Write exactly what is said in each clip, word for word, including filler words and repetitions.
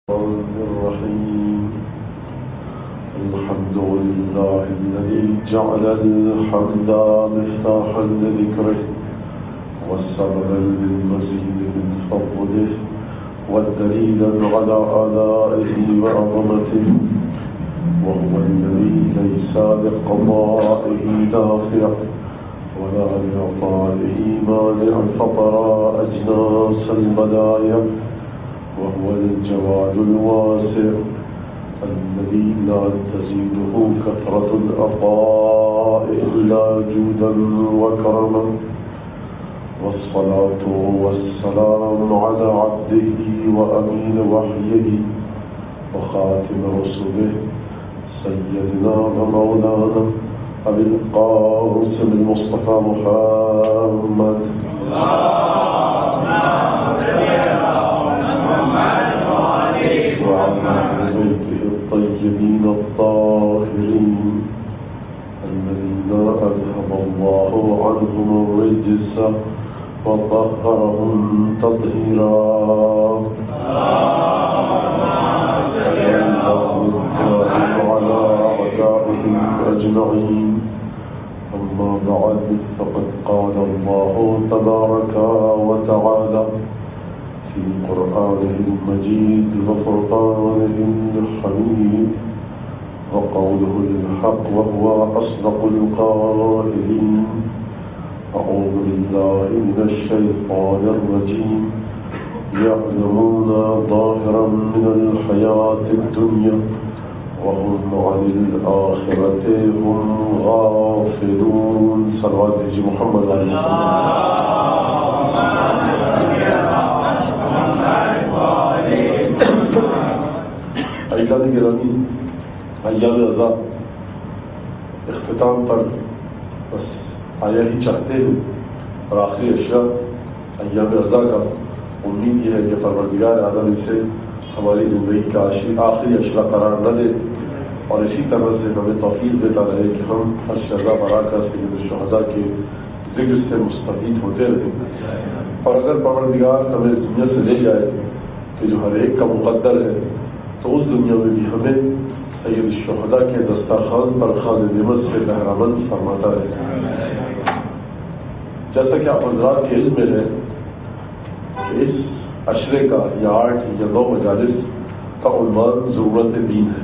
الرحيم الحمد لله الذي جعل الحمد مفتاحا لذكره والسببا للمزيد من فضله والدليلا على آلائه وعظمته وهو الذي ليس لقضائه دافع ولا لعطائه مانع فطر أجناس البلايا وهو الجواد الواسع الذي لا تزيده كثرة العطاء إلا جودا وكرما والصلاة والسلام على عبده وأمين وحيه وخاتم رسله سيدنا ومولانا أبي القاسم المصطفى محمد وعلى بيته الطيبين الطاهرين الذين أذهب الله عنهم الرجس وطهرهم تطهيرا وعلى أعدائهم أجمعين أما بعد فقد قال الله تبارك وتعالى في قرآنه المجيد وفرقانه الحميد وقوله الحق وهو أصدق القائلين أعوذ بالله من الشيطان الرجيم يعلمون ظاهرا من الحياة الدنيا وهم عن الآخرة هم غافلون صلوات محمد علیہ ایام گرامی ایام رضا اختتام پر بس آیا ہی چاہتے ہیں اور آخری اشرا ایام رضا کا امید یہ ہے کہ پروردگار عالم اسے ہماری زندگی کا آخری اشرا قرار نہ دے اور اسی طرح سے ہمیں توفیق دیتا رہے کہ ہم ہر شرح برا کر سید الشہداء کے ذکر سے مستفید ہوتے رہیں اور اگر پروردگار ہمیں دنیا سے لے جائے کہ جو ہر ایک کا مقدر ہے تو اس دنیا میں بھی ہمیں سید الشہداء کے دسترخوان پر خوان نعمت سے بہرامند فرماتا رہے. جیسا کہ آپ حضرات کے علم میں ہے کہ اس عشرے کا یا آٹھ یا نو مجالس کا عنوان ضرورت دین ہے،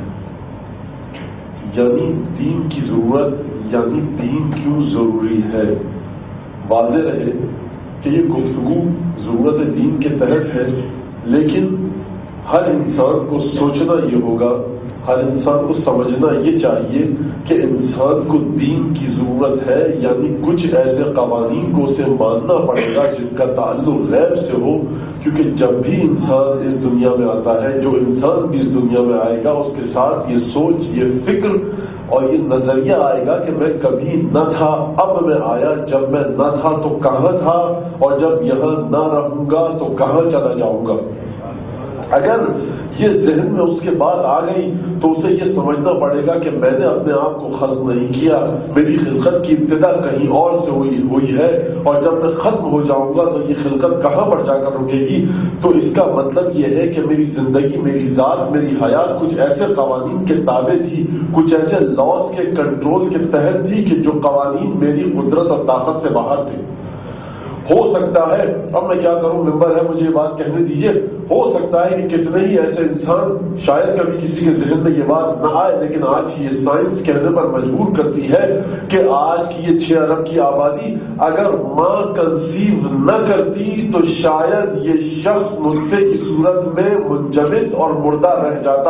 یعنی دین کی ضرورت، یعنی دین کیوں ضروری ہے. واضح رہے کہ یہ گفتگو ضرورت دین کے تحت ہے، لیکن ہر انسان کو سوچنا یہ ہوگا، ہر انسان کو سمجھنا یہ چاہیے کہ انسان کو دین کی ضرورت ہے، یعنی کچھ ایسے قوانین کو اسے ماننا پڑے گا جن کا تعلق غیب سے ہو، کیونکہ جب بھی انسان اس دنیا میں آتا ہے، جو انسان بھی اس دنیا میں آئے گا اس کے ساتھ یہ سوچ، یہ فکر اور یہ نظریہ آئے گا کہ میں کبھی نہ تھا، اب میں آیا، جب میں نہ تھا تو کہاں تھا، اور جب یہاں نہ رہوں گا تو کہاں چلا جاؤں گا. اگر یہ ذہن میں اس کے بعد آ گئی تو اسے یہ سمجھنا پڑے گا کہ میں نے اپنے آپ کو خلق نہیں کیا، میری خلقت کی ابتدا کہیں اور سے ہوئی ہوئی ہے، اور جب میں ختم ہو جاؤں گا تو یہ خلقت کہاں پر جا کر رکے گی. تو اس کا مطلب یہ ہے کہ میری زندگی، میری ذات، میری حیات کچھ ایسے قوانین کے تابع تھی، کچھ ایسے لاز کے کنٹرول کے تحت تھی کہ جو قوانین میری قدرت اور طاقت سے باہر تھے. ہو سکتا ہے، اب میں کیا کروں، ممبر ہے، مجھے یہ بات کہنے دیجیے، ہو سکتا ہے کہ کتنے ہی ایسے انسان، شاید کبھی کسی کے ذہن میں یہ بات نہ آئے، لیکن آج یہ سائنس کہنے پر مجبور کرتی ہے کہ آج کی یہ چھ ارب کی آبادی اگر ماں کنسیو نہ کرتی تو شاید یہ شخص نطفے کی صورت میں منجمد اور مردہ رہ جاتا.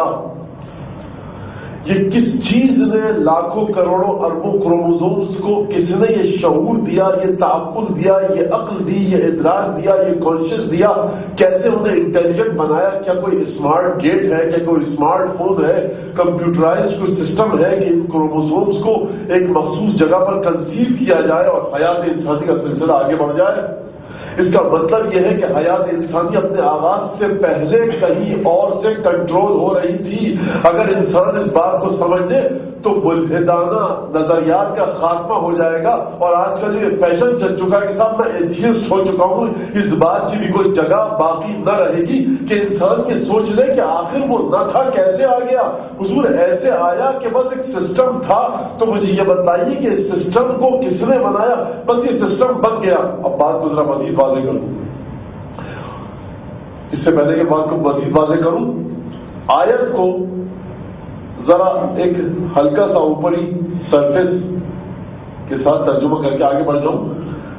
یہ کس چیز نے لاکھوں کروڑوں اربوں کروموزومز کو کس نے یہ شعور دیا، یہ تعقل دیا، یہ عقل دی، یہ ادراک دیا، یہ کانشیس دیا، کیسے انہیں انٹیلیجنٹ بنایا؟ کیا کوئی اسمارٹ گیٹ ہے، کیا کوئی اسمارٹ فون ہے، کمپیوٹرائز کوئی سسٹم ہے کہ ان کروموزومز کو ایک مخصوص جگہ پر کنسیو کیا جائے اور حیات انسانی کا سلسلہ آگے بڑھ جائے؟ اس کا مطلب یہ ہے کہ حیات انسانی اپنے آغاز سے پہلے کہیں اور سے کنٹرول ہو رہی تھی۔ اگر انسان اس بات کو سمجھ لے تو ملحدانہ نظریات کا خاتمہ ہو جائے گا، اور آج کل یہ فیشن چل چکا ہے کہ صاحب میں ایتھیسٹ ہو چکا ہوں، اس بات کی بھی کوئی جگہ باقی نہ رہے گی کہ انسان یہ سوچ لے کہ آخر وہ نہ تھا کیسے آ گیا۔ حضور ایسے آیا کہ بس ایک سسٹم تھا، تو مجھے یہ بتائیے کہ اس سسٹم کو کس نے بنایا؟ بس یہ سسٹم بن گیا۔ اب بات کو ذرا مزید واضح کروں، اس سے پہلے کہ بات کو مزید واضح کروں، آیت کو ذرا ایک ہلکا سا اوپری سرفیس کے ساتھ ترجمہ کر کے آگے بڑھ جاؤں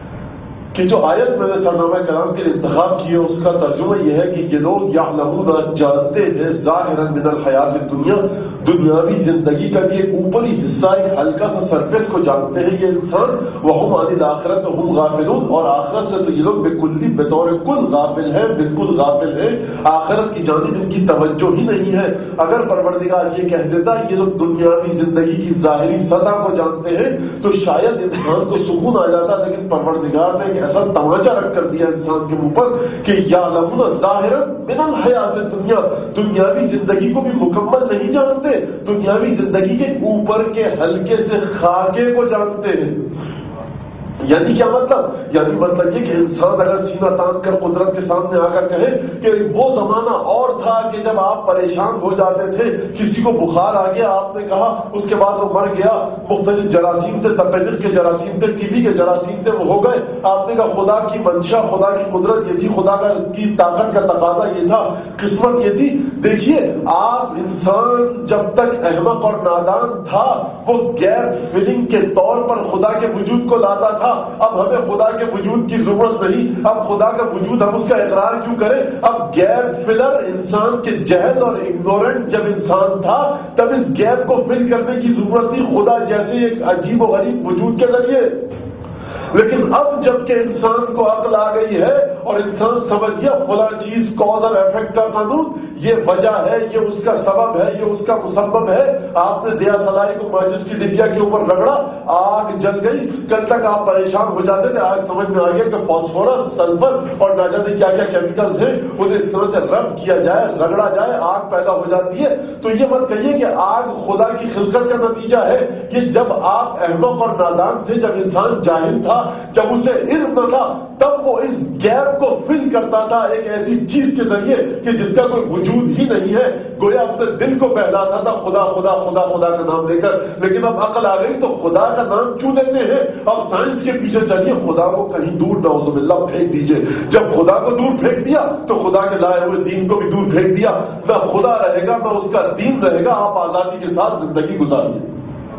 کہ جو آیت میں نے سرنامہ کرام کے انتخاب کیا اس کا ترجمہ یہ ہے کہ یہ لوگ یعلمون جانتے ہیں ظاہرا من الحیات دنیا، دنیاوی زندگی کا یہ اوپری حصہ ایک ہلکا سا سرفیس کو جانتے ہیں یہ انسان، وہم عن الآخرۃ ہم غافلون، اور آخرت سے تو یہ لوگ بالکل بطور کل غافل ہیں، بالکل غافل ہیں، آخرت کی جانب ان کی توجہ ہی نہیں ہے۔ اگر پروردگار یہ کہہ دیتا یہ لوگ دنیاوی زندگی کی ظاہری سطح کو جانتے ہیں تو شاید انسان کو سکون آ جاتا، لیکن پروردگار نے ایسا تماچا رکھ کر دیا انسان کے منہ پر کہ یعلمون ظاہرا من الحیات دنیا، دنیاوی زندگی کو بھی مکمل نہیں جانتے، دنیاوی زندگی کے اوپر کے ہلکے سے خاکے کو جانتے ہیں۔ یعنی کیا مطلب؟ یعنی مطلب یہ کہ انسان اگر سینہ تان کر قدرت کے سامنے آ کر کہے کہ وہ زمانہ اور تھا کہ جب آپ پریشان ہو جاتے تھے، کسی کو بخار آ گیا، آپ نے کہا اس کے بعد وہ مر گیا، مختلف جراثیم سے، تپیدر کے جراثیم سے، ٹی بی کے جراثیم سے وہ ہو گئے، آپ نے کہا خدا کی منشا، خدا کی قدرت یہ تھی، خدا کا کی طاقت کا تقاضا یہ تھا، قسمت یہ تھی۔ دیکھیے آپ انسان جب تک احمق اور نادان تھا وہ گیپ فلنگ کے طور پر خدا کے وجود کو لاتا تھا، اب ہمیں خدا کے وجود کی ضرورت نہیں، اب خدا کا وجود ہم اس کا اقرار کیوں کریں؟ اب گیپ فلر انسان کے جہل اور اگنورنٹ جب انسان تھا تب اس گیپ کو فل کرنے کی ضرورت تھی خدا جیسے ایک عجیب و غریب وجود کے ذریعے۔ لیکن اب جب کہ انسان کو عقل آ گئی ہے اور انسان سمجھ گیا فلاں چیز کاز اور ایفیکٹ کا قانون، یہ وجہ ہے، یہ اس کا سبب ہے، یہ اس کا مسبب ہے، آپ نے دیا سلائی کو ماچس کی ڈبیا کے اوپر رگڑا، آگ جل گئی، کل تک آپ پریشان ہو جاتے تھے، آج سمجھ میں آ گیا کہ فاسفورس، سلفر اور نہ جانے کیا کیا کیمیکلز ہیں، انہیں اس طرح سے رب کیا جائے، رگڑا جائے، آگ پیدا ہو جاتی ہے۔ تو یہ مت کہیے کہ آگ خدا کی خلقت کا نتیجہ ہے، کہ جب آپ احمق اور نادان تھے، جب انسان جاہل تھا، جب اسے علم نہ تھا، تب وہ اس گیپ کو فل کرتا تھا ایک ایسی چیز کے ذریعے کہ جس کا کوئی وجود ہی نہیں ہے، گویا اپنے دل کو بہلاتا تھا خدا خدا خدا خدا کا نام لے کر۔ لیکن اب عقل آ گئی تو خدا کا نام کیوں لیتے ہیں؟ اب سائنس کے پیچھے چلیے، خدا کو کہیں دور نعوذ باللہ پھینک دیجئے۔ جب خدا کو دور پھینک دیا تو خدا کے لائے ہوئے دین کو بھی دور پھینک دیا، نہ خدا رہے گا نہ اس کا دین رہے گا، آپ آزادی کے ساتھ زندگی گزاریے۔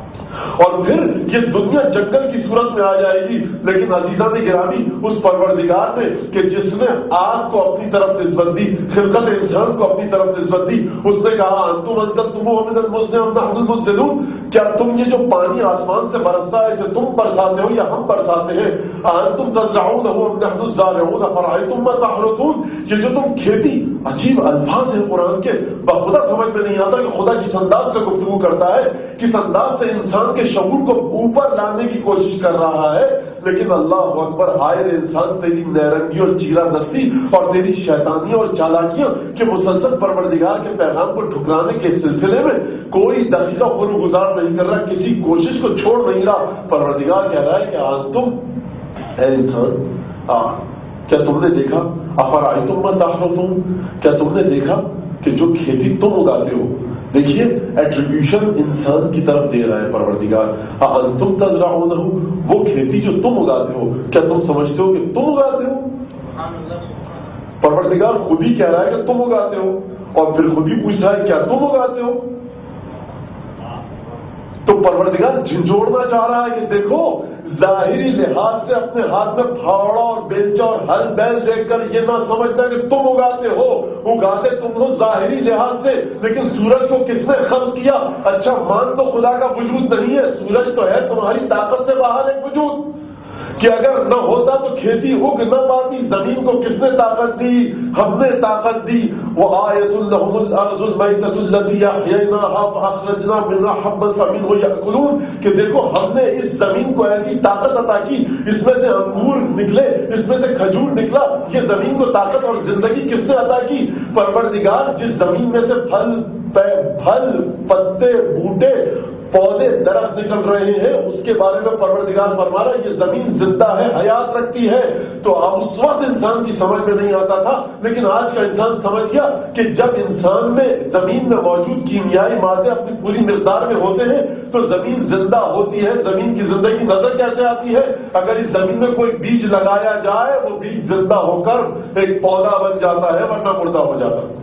اور پھر یہ دنیا جنگل کی صورت میں آ جائے گی، لیکن عزیزان گرامی اس پروردگار نے کہ جس نے آگ کو اپنی طرف نسبت دی، خلقت انسان کو اپنی طرف نسبت دی، اس نے کہا انتم انزلتموہ من المزن ام نحن المنزلون، کیا تم یہ جو پانی آسمان سے برستا ہے جو تم برساتے ہو یا ہم برساتے ہیں، انتم تزرعونہ ام نحن الزارعون فرأیتم ما تحرثون، یہ جو تم کھیتی، عجیب الفاظ ہیں قرآن کے، بخدا سمجھ میں نہیں آتا کہ خدا کس انداز سے گفتگو کرتا ہے، کس انداز سے انسان کے شعور کو اوپر لانے کی کوشش کر رہا ہے۔ لیکن اللہ اکبر، ہائے انسان تیری نیرنگی اور چیرا دستی اور تیری شیطانیاں اور چالاکیاں کہ مسلسل پروردگار کے پیغام کو ٹھکرانے کے سلسلے میں کوئی دقیقہ خود گزار نہیں کر رہا، کسی کوشش کو چھوڑ نہیں رہا۔ پروردگار کہہ رہا ہے کہ آج تم اے انسان آ کیا تم نے دیکھا، افرأیتم ما تحرثون، کیا تم نے دیکھا کہ جو کھیتی تم اگاتے ہو، دیکھیے ایٹریبیوشن انسان کی طرف دے رہا ہے پروردگار، انتم تزرعونہ، وہ کھیتی جو تم اگاتے ہو، کیا تم سمجھتے ہو کہ تم اگاتے ہو؟ پروردگار خود ہی کہہ رہا ہے کہ تم اگاتے ہو، اور پھر خود ہی پوچھ رہا ہے کیا تم اگاتے ہو؟ تو پروردگار جھنجھوڑنا چاہ رہا ہے کہ دیکھو ظاہری لحاظ سے اپنے ہاتھ میں پھاوڑا اور بیلچا اور ہل بیل دیکھ کر یہ نہ سمجھنا کہ تم اگاتے ہو، اگاتے تم ہو ظاہری لحاظ سے، لیکن سورج کو کس نے خلق کیا؟ اچھا مان تو خدا کا وجود نہیں ہے، سورج تو ہے تمہاری طاقت سے باہر ایک وجود، کہ اگر نہ ہوتا تو کھیتی اگ نہ پاتی. زمین کو کس نے طاقت دی؟ ہم نے طاقت دی. وآیۃ لہم الارض المیتۃ التی احییناها فاخرجنا منها حبا فمنه یأکلون، کہ دیکھو ہم نے اس زمین کو ایسی طاقت عطا کی، اس میں سے انگور نکلے، اس میں سے کھجور نکلا. یہ زمین کو طاقت اور زندگی کس نے عطا کی؟ پروردگار. جس زمین میں سے پھل پھل پتے بوٹے پودے درخت نکل رہے ہیں اس کے بارے میں پروردگار فرما رہا ہے یہ زمین زندہ ہے، حیات رکھتی ہے. تو اب اس وقت انسان کی سمجھ میں نہیں آتا تھا، لیکن آج کا انسان سمجھ گیا کہ جب انسان میں زمین میں موجود کیمیائی مادے اپنی پوری مقدار میں ہوتے ہیں تو زمین زندہ ہوتی ہے. زمین کی زندگی نظر کیسے آتی ہے؟ اگر اس زمین میں کوئی بیج لگایا جائے وہ بیج زندہ ہو کر ایک پودا بن جاتا ہے، ورنہ مردہ ہو جاتا ہے.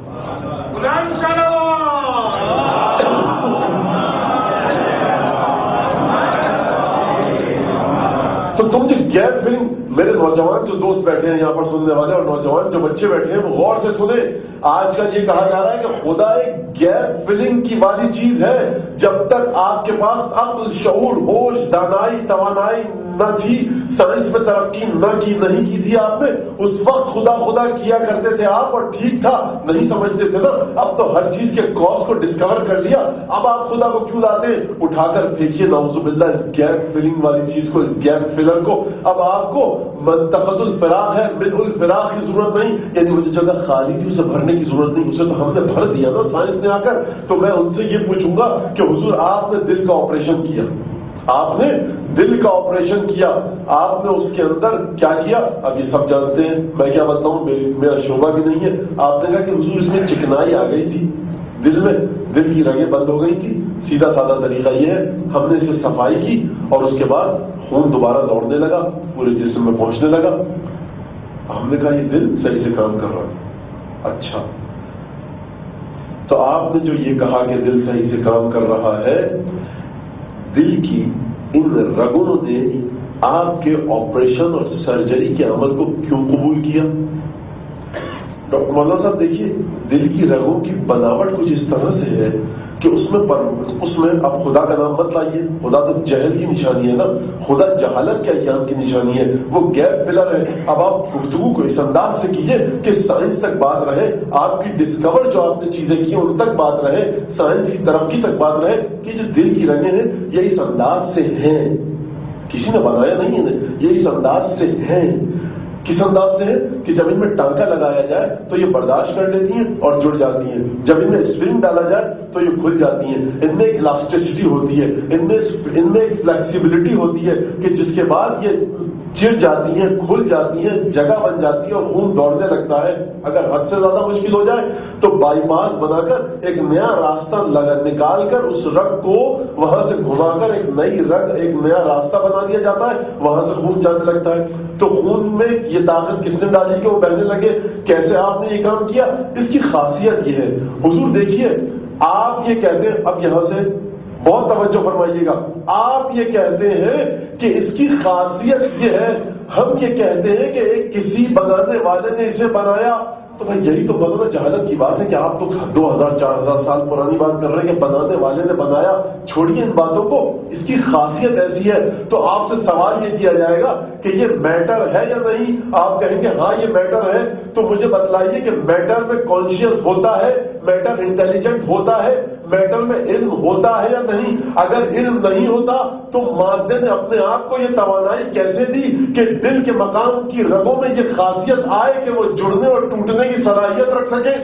تو تم جو گیپ فلنگ، میرے نوجوان جو دوست بیٹھے ہیں یہاں پر سننے والے اور نوجوان جو بچے بیٹھے ہیں وہ غور سے سنیں. آج کل یہ کہا جا رہا ہے کہ خدا ایک گیپ فلنگ کی والی چیز ہے. جب تک آپ کے پاس عقل، شعور، ہوش، دانائی، توانائی نہ تھی، سائنس میں ترقی نہ کی نہیں کی تھی آپ نے، اس وقت خدا خدا کیا کرتے تھے آپ اور ٹھیک تھا، نہیں سمجھتے تھے نا. اب تو ہر چیز کے کاز کو ڈسکور کر لیا، اب آپ خدا کو کیوں لاتے ہیں؟ اٹھا کر پھینکیے نعوذ باللہ اس گیپ فلنگ والی چیز کو، اس گیپ فلر کو. اب آپ کو منتقد الفراغ ہے، ملء الفراغ کی ضرورت نہیں، یعنی مجھے جگہ خالی تھی اسے بھرنے کی ضرورت نہیں، اسے تو ہم نے بھر دیا نا سائنس نے آ کر. تو میں ان سے یہ پوچھوں گا کہ حضور آپ نے دل کا آپریشن کیا، آپ نے دل کا آپریشن کیا، آپ نے اس کے اندر کیا کیا؟ اب یہ سب جانتے ہیں، میں کیا بتاؤں، میرا شعبہ بھی نہیں ہے. آپ نے کہا کہ حضور اس میں چکنائی آ گئی تھی دل میں، دل کی رگیں بند ہو گئی تھی. سیدھا سادہ طریقہ یہ ہے، ہم نے اسے صفائی کی اور اس کے بعد خون دوبارہ دوڑنے لگا، پورے جسم میں پہنچنے لگا. ہم نے کہا یہ دل صحیح سے کام کر رہا ہے. اچھا، تو آپ نے جو یہ کہا کہ دل صحیح سے کام کر رہا ہے، دل کی ان رگوں نے آپ کے آپریشن اور سرجری کے عمل کو کیوں قبول کیا؟ ڈاکٹر مولانا صاحب دیکھیے، دل کی رگوں کی بناوٹ کچھ اس طرح سے ہے کہ اس میں پر اس میں اب خدا کا نام مت لائیے، خدا تو جہل کی نشانی ہے نا، خدا جہالت کے ایام کی نشانی ہے، وہ گیپ فلر ہے. اب آپ گفتگو کو اس انداز سے کیجیے کہ سائنس تک بات رہے، آپ کی ڈسکور جو آپ نے چیزیں کی ان تک بات رہے، سائنس کی ترقی تک بات رہے کہ جو دل کی رگیں ہیں یہ اس انداز سے ہیں، کسی نے بنایا نہیں ہے، یہ اس انداز سے ہیں. کس انداز سے ہے کہ جب ان میں ٹانکا لگایا جائے تو یہ برداشت کر لیتی ہیں اور جڑ جاتی ہیں، جب ان میں اسپرنگ ڈالا جائے تو یہ کھل جاتی ہیں. ان میں ایک الاسٹیسٹی ہوتی ہے، ان میں ان میں ایک فلیکسیبلٹی ہوتی ہے کہ جس کے بعد یہ چڑ جاتی ہیں، کھل جاتی ہیں، جگہ بن جاتی ہے اور خون دوڑنے لگتا ہے. اگر حد سے زیادہ مشکل ہو جائے تو بائی پاس بنا کر ایک نیا راستہ لگا نکال کر اس رگ کو وہاں سے گھما کر ایک نئی رگ، ایک نیا راستہ بنا دیا جاتا ہے، وہاں سے خون جانے لگتا ہے. تو خون میں یہ طاقت کس نے ڈالی کہ وہ بہنے لگے؟ کیسے آپ نے یہ کام کیا؟ اس کی خاصیت یہ ہے. حضور دیکھیے، آپ یہ کہتے ہیں، اب یہاں سے بہت توجہ فرمائیے گا، آپ یہ کہتے ہیں کہ اس کی خاصیت یہ ہے، ہم یہ کہتے ہیں کہ ایک کسی بنانے والے نے اسے بنایا. تو بھائی یہی تو بنانا جہالت کی بات ہے کہ آپ تو دو ہزار چار ہزار سال پرانی بات کر رہے ہیں کہ بنانے والے نے بنایا. چھوڑیے ان باتوں کو، اس کی خاصیت ایسی ہے. تو آپ سے سوال یہ کیا جائے گا کہ یہ میٹر ہے یا نہیں؟ آپ کہیں گے ہاں یہ میٹر ہے. تو مجھے بتلائیے کہ میٹر میں کانشیس ہوتا ہے، میٹر انٹیلیجنٹ ہوتا ہے، میٹر میں علم ہوتا ہے یا نہیں؟ اگر علم نہیں ہوتا تو مادے نے اپنے آپ کو یہ توانائی کیسے دی کہ دل کے مقام کی رگوں میں یہ خاصیت آئے کہ وہ جڑنے اور ٹوٹنے کی صلاحیت رکھ سکے؟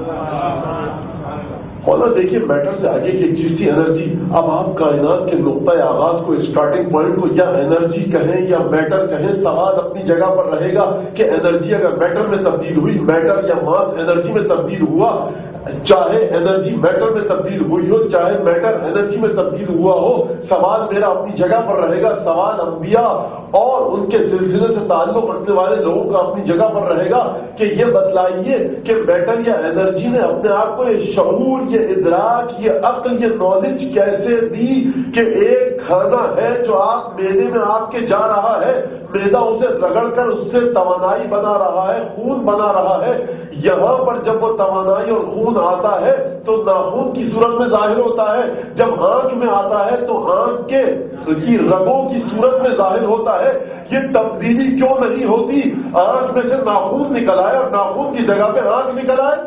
مولانا دیکھیے، میٹر سے آگے کی ایک چیز تھی انرجی. اب آپ کائنات کے نقطۂ آغاز کو، اسٹارٹنگ پوائنٹ کو یا انرجی کہیں یا میٹر کہیں، سوال اپنی جگہ پر رہے گا کہ انرجی اگر میٹر میں تبدیل ہوئی، میٹر یا ماس انرجی میں تبدیل ہوا، چاہے انرجی میٹر میں تبدیل ہوئی ہو، چاہے میٹر انرجی میں تبدیل ہوا ہو، سوال میرا اپنی جگہ پر رہے گا. سوال انبیاء اور ان کے سلسلے سے تعلق رکھنے والے لوگوں کا اپنی جگہ پر رہے گا کہ یہ بتلائیے کہ میٹر یا انرجی نے اپنے آپ کو یہ شعور، یہ ادراک، یہ عقل، یہ نالج کیسے دی کہ ایک کھانا ہے جو آپ میدے میں آپ کے جا رہا ہے، میدا اسے رگڑ کر اس سے توانائی بنا رہا ہے، خون بنا رہا ہے. یہاں پر جب وہ توانائی اور خون آتا ہے تو ناخون کی صورت میں ظاہر ہوتا ہے، جب آنکھ میں آتا ہے تو آنکھ کے کی رگوں کی صورت میں ظاہر ہوتا ہے. یہ تبدیلی کیوں نہیں ہوتی؟ آنکھ میں سے ناخون نکل آئے اور ناخون کی جگہ پہ آنکھ نکل آئے.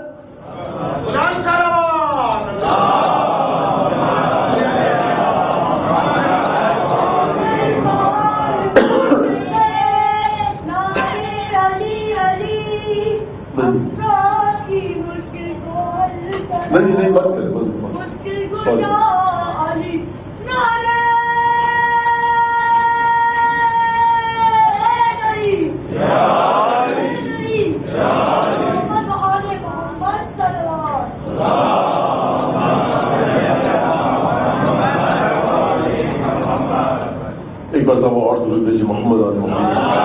نہیں نہیں بات کریں ایک بار وہ اور جی محمد علی محمد.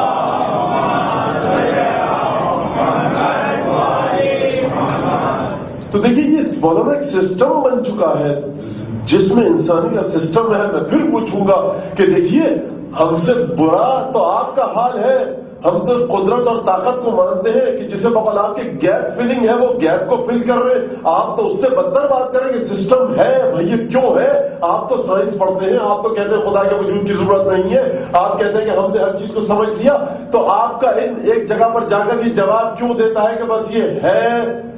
تو دیکھیے یہ مولانا ایک سسٹم بن چکا ہے جس میں انسانی کا سسٹم ہے. میں پھر پوچھوں گا کہ دیکھیے ہم سے برا تو آپ کا حال ہے. ہم تو قدرت اور طاقت کو مانتے ہیں کہ جسے بقول آپ کے گیپ فلنگ ہے وہ گیپ کو فل کر رہے. آپ تو اس سے بدتر بات کریں کہ سسٹم ہے بھائی یہ کیوں ہے. آپ تو سائنس پڑھتے ہیں, آپ تو کہتے ہیں خدا کے وجود کی ضرورت نہیں ہے, آپ کہتے ہیں کہ ہم نے ہر چیز کو سمجھ لیا. تو آپ کا ایک جگہ پر جا کر یہ جواب کیوں دیتا ہے کہ بس یہ ہے؟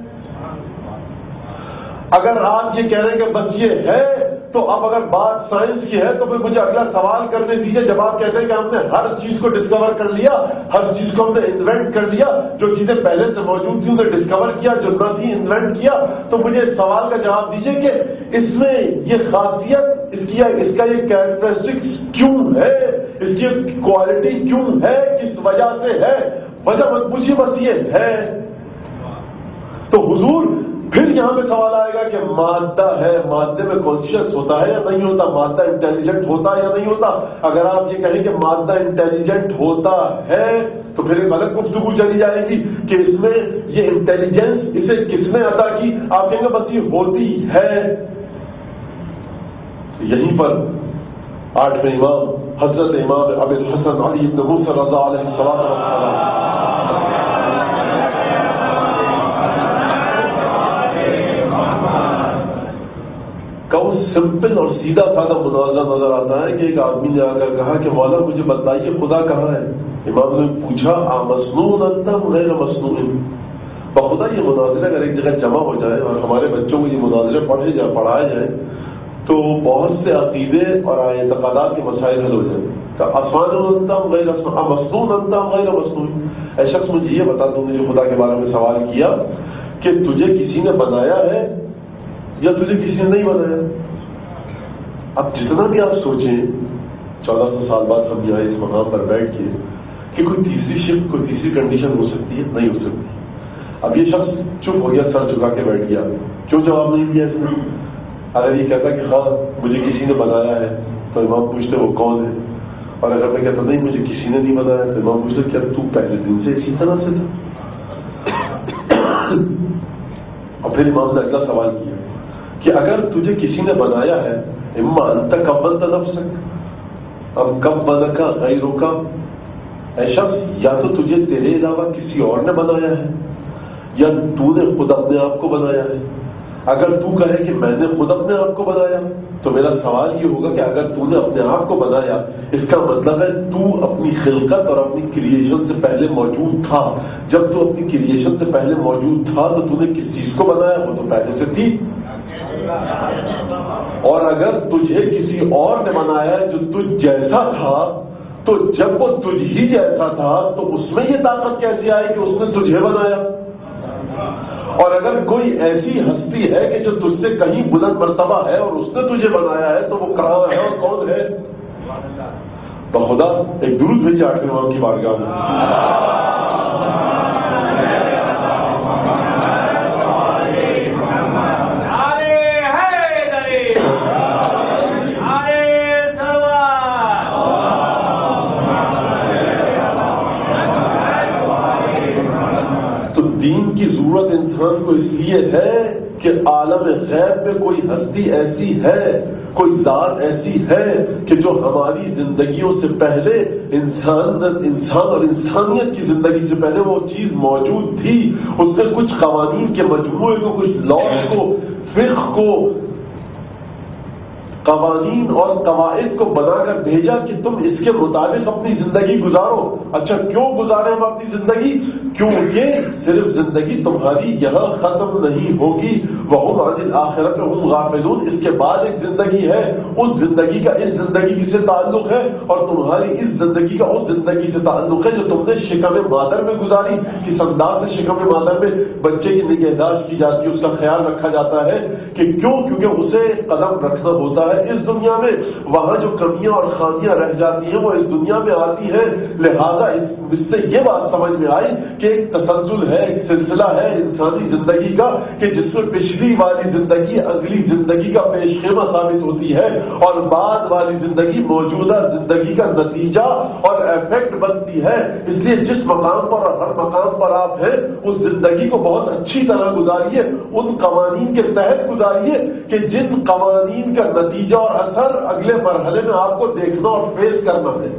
اگر آپ یہ کہہ رہے ہیں کہ بس یہ ہے تو اب اگر بات سائنس کی ہے تو پھر مجھے اگلا سوال کرنے دیجیے. جب آپ کہتے ہیں کہ ہم نے ہر چیز کو ڈسکور کر لیا, ہر چیز کو ہم نے انوینٹ کر لیا, جو چیزیں پہلے سے موجود تھیں انہیں ڈسکور کیا, جو نہ تھی انوینٹ کیا, تو مجھے اس سوال کا جواب دیجیے کہ اس میں یہ خاصیت اس کی اس کا یہ کیریکٹرسٹکس کیوں ہے, اس کی کوالٹی کیوں ہے, کس وجہ سے ہے؟ وجہ مت پوچھیے, بس یہ ہے. تو حضور پھر یہاں پہ سوال آئے گا کہ مادہ ہے, مادے میں کانشیس ہوتا ہے یا نہیں ہوتا, مادہ انٹیلیجنٹ ہوتا ہے یا نہیں ہوتا. اگر آپ یہ کہیں کہ مادہ انٹیلیجنٹ ہوتا ہے تو پھر ایک الگ گفتگو چلی جائے گی کہ اس میں یہ انٹیلیجنس اسے کس نے عطا کی. آپ کہیں گے بس یہ ہوتی ہے. یہیں پر آٹھویں امام حضرت امام ابی الحسن علی بن موسیٰ رضا علیہ السلام کا وہ سمپل اور سیدھا سادہ مناظرہ نظر آتا ہے کہ ایک آدمی نے آ کر کہا کہ مولا مجھے بتائیے خدا کہاں ہے. امام نے پوچھا آ مصنون انت غیر مصنون. بخدا یہ مناظرے اگر ایک جگہ جمع ہو جائے اور ہمارے بچوں کو یہ مناظرے پڑھے جائے پڑھائے جائیں تو بہت سے عقیدے اور اعتقادات کے مسائل حل ہو جائیں. افان انت غیر مصنون انت غیر مصنون. اے شخص مجھے یہ بتا, تم نے جو خدا کے بارے میں سوال کیا کہ تجھے کسی نے بنایا ہے یا تجھے کسی نے نہیں بنایا. اب جتنا بھی آپ سوچیں چودہ سو سال بعد ہم یہاں اس مقام پر بیٹھ کے کہ کوئی تیسری شفٹ کوئی تیسری کنڈیشن ہو سکتی ہے, نہیں ہو سکتی. اب یہ شخص چپ ہو گیا, سر جھکا کے بیٹھ گیا, کیوں جواب نہیں دیا اس نے؟ اگر یہ کہتا کہ ہاں مجھے کسی نے بنایا ہے تو امام پوچھتے وہ کون ہے, اور اگر میں کہتا نہیں مجھے کسی نے نہیں بنایا تو امام پوچھتے کیا تو پہلے دن سے اسی طرح سے تھا؟ اور پھر امام نے اگلا سوال کیا کہ اگر تجھے کسی نے بنایا ہے اما انت قبلت نفسک اب کب بنا کا غیروں کا. اے شخص یا تو تجھے تیرے علاوہ کسی اور نے بنایا ہے یا تو نے خود اپنے آپ کو بنایا ہے. اگر تو کہے کہ میں نے خود اپنے آپ کو بنایا تو میرا سوال یہ ہوگا کہ اگر تو نے اپنے آپ کو بنایا اس کا مطلب ہے تو اپنی خلقت اور اپنی کریشن سے پہلے موجود تھا. جب تو اپنی کریشن سے پہلے موجود تھا تو تو نے کس چیز کو بنایا, وہ تو پہلے سے تھی. اور اگر تجھے کسی اور نے بنایا جو تجھ جیسا تھا تو جب وہ تجھ ہی جیسا تھا تو اس میں یہ طاقت کیسی آئی کہ اس نے تجھے بنایا. اور اگر کوئی ایسی ہستی ہے کہ جو تجھ سے کہیں بلند مرتبہ ہے اور اس نے تجھے بنایا ہے تو وہ کہاں ہے اور کون ہے؟ بخدا ایک درود بھیجیے آٹھویں امام کی بارگاہ میں. دین کی ضرورت انسان کو اس لیے ہے کہ عالم غیب میں کوئی ہستی ایسی ہے, کوئی ذات ایسی ہے کہ جو ہماری زندگیوں سے پہلے انسان انسان اور انسانیت کی زندگی سے پہلے وہ چیز موجود تھی. اس نے کچھ قوانین کے مجموعے کو, کچھ لاز کو, فقہ کو قوانین اور قواعد کو بنا کر بھیجا کہ تم اس کے مطابق اپنی زندگی گزارو. اچھا کیوں گزارے ہم اپنی زندگی؟ کیونکہ صرف زندگی تمہاری یہاں ختم نہیں ہوگی. وَهُمْ عَنِ الْآخِرَةِ هُمْ غَافِلُونَ. اس کے بعد ایک زندگی ہے، اس زندگی کا اس زندگی سے تعلق ہے، اور تمہاری اس زندگی کا اس زندگی سے تعلق ہے جو تم نے شکم مادر میں گزاری. کس انداز سے شکم مادر میں بچے کی نگہداشت کی جاتی ہے، اس کا خیال رکھا جاتا ہے کہ کیوں؟ کیونکہ اسے قدم رکھنا ہوتا ہے اس دنیا میں. وہاں جو کمیاں اور خامیاں رہ جاتی ہیں وہ اس دنیا میں آتی ہیں. لہذا اس سے یہ بات سمجھ میں آئی کہ ایک تسلسل ہے، ایک سلسلہ ہے انسانی زندگی کا کہ جس میں پچھلی والی زندگی اگلی زندگی کا پیش خیمہ ثابت ہوتی ہے، اور بعد والی زندگی موجودہ زندگی کا نتیجہ اور ایفیکٹ بنتی ہے. اس لیے جس مقام پر اور ہر مقام پر آپ ہیں اس زندگی کو بہت اچھی طرح گزاریے، ان قوانین کے تحت گزاریے کہ جن قوانین کا نتیجہ اور اثر اگلے مرحلے میں آپ کو دیکھنا اور فیس کرنا ہے.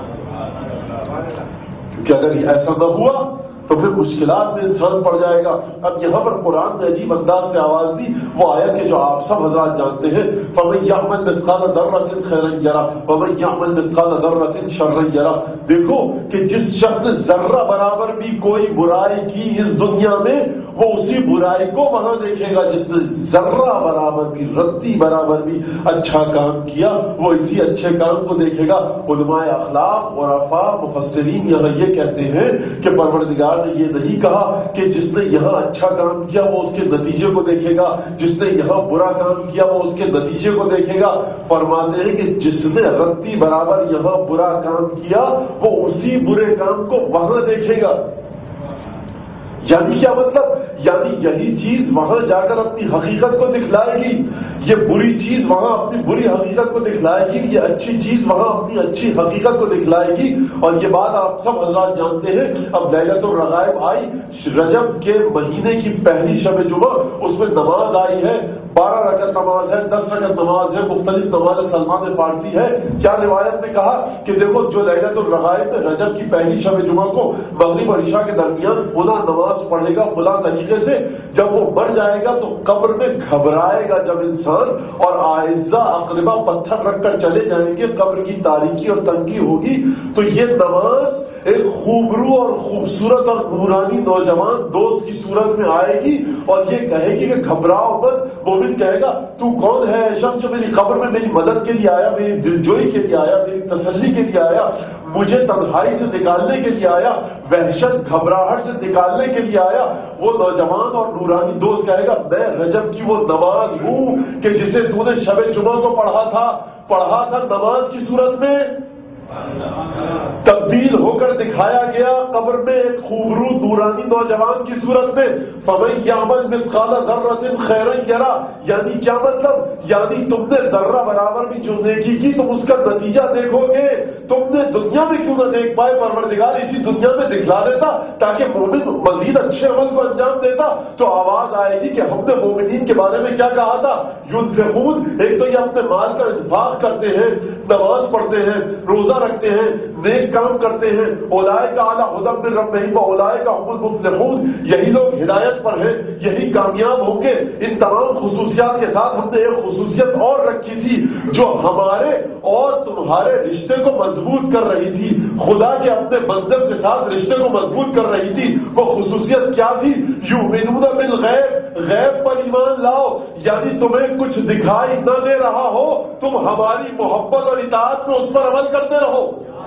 کیونکہ اگر یہ ایسا نہ ہوا تو پھر مشکلات میں انسان پڑ جائے گا. اب یہاں پر قرآن نے عجیب انداز سے آواز دی، وہ آیت کہ جو آپ سب حضرات جانتے ہیں، فَمَن يَعْمَلْ مِثْقَالَ ذَرَّةٍ خَيْرًا يَرَهُ وَمَن يَعْمَلْ مِثْقَالَ ذَرَّةٍ شَرًّا يَرَهُ. دیکھو کہ جس شخص نے ذرہ برابر بھی کوئی برائی کی اس دنیا میں، وہ اسی برائی کو وہاں دیکھے گا. جس نے ذرہ برابر بھی رتی برابر بھی اچھا کام کیا، وہ اسی اچھے کام کو دیکھے گا. علماء اخلاق عرفاء مفسرین یہاں یہ کہتے ہیں کہ پروردگار نے یہ نہیں کہا کہ جس نے یہاں اچھا کام کیا وہ اس کے نتیجے کو دیکھے گا، جس نے یہاں برا کام کیا وہ اس کے نتیجے کو دیکھے گا. فرماتے ہیں کہ جس نے رتی برابر یہاں برا کام کیا وہ اسی برے کام کو وہاں دیکھے گا. یعنی کیا مطلب؟ یعنی یہی چیز وہاں جا کر اپنی حقیقت کو دکھلائے گی، یہ بری چیز وہاں اپنی بری حقیقت کو دکھلائے گی، یہ اچھی چیز وہاں اپنی اچھی حقیقت کو دکھلائے گی. اور یہ بات آپ سب حضرات جانتے ہیں. اب لیلۃ الرغائب آئی، رجب کے مہینے کی پہلی شب جمعہ، اس میں نماز آئی ہے، بارہ رکعت نماز ہے، دس رکعت نماز ہے، مختلف نماز سلمان فارسی ہے. کیا روایت نے کہا کہ دیکھو جو لیلۃ الرغائب رجب کی پہلی شب جمعہ کو مغرب اور عشاء کے درمیان فلاں نماز پڑھے گا فلاں طریقے سے، جب وہ مر جائے گا تو قبر میں گھبرائے گا جب انسان، اور اعزہ اقربا پتھر رکھ کر چلے جائیں گے، قبر کی تاریکی اور تنگی ہوگی. تو یہ نماز ایک خوبرو اور خوبصورت اور نورانی نوجوان دوست کی صورت میں آئے گی اور یہ کہے گی کہ گھبراؤ مت. مومن کہے گا تو کون ہے شخص جو میری قبر میں میری مدد کے لیے آیا، میری دلجوئی کے لیے آیا، میری تسلی کے لیے آیا، مجھے تنہائی سے نکالنے کے لیے آیا، وحشت گھبراہٹ سے نکالنے کے لیے آیا. وہ نوجوان اور نورانی دوست کہے گا میں رجب کی وہ نماز ہوں کہ جسے تو نے شب جمعہ کو پڑھا تھا پڑھا تھا نماز کی صورت میں تبدیل ہو کر دکھایا گیا قبر میں ایک خوبرو نورانی نوجوان کی صورت میں. فَمَن يَعْمَلْ مِثْقَالَ ذَرَّةٍ خَيْرًا يَرَهُ. یعنی کیا مطلب؟ یعنی تم نے ذرہ برابر بھی جو نیکی کی تم اس کا نتیجہ دیکھو گے. تم نے دنیا میں کیوں نہ دیکھ پائے؟ پروردگار اسی دنیا میں دکھلا دیتا تاکہ مومن مزید اچھے عمل کو انجام دیتا. تو آواز آئے گی کہ ہم نے مومنین کے بارے میں کیا کہا تھا؟ ينفقون. ایک تو یہ اپنے مال کا انفاق کرتے ہیں، نماز پڑھتے ہیں، روزہ رکھتے ہیں، نیک کام کرتے ہیں. اولئک علی ھدی من ربہم واولئک ھم المفلحون. یہی لوگ ہدایت پر ہیں، یہی کامیاب ہوں گے. ان تمام خصوصیات کے ساتھ ہم نے ایک خصوصیت اور رکھی تھی جو ہمارے اور تمہارے رشتے کو مضبوط کر رہی تھی، خدا کے اپنے بندے کے ساتھ رشتے کو مضبوط کر رہی تھی. وہ خصوصیت کیا تھی؟ یؤمنون بالغیب. غیب پر ایمان لاؤ. یعنی تمہیں کچھ دکھائی نہ دے رہا ہو، تم ہماری محبت اور اطاعت میں اس پر عمل کرتے رہو.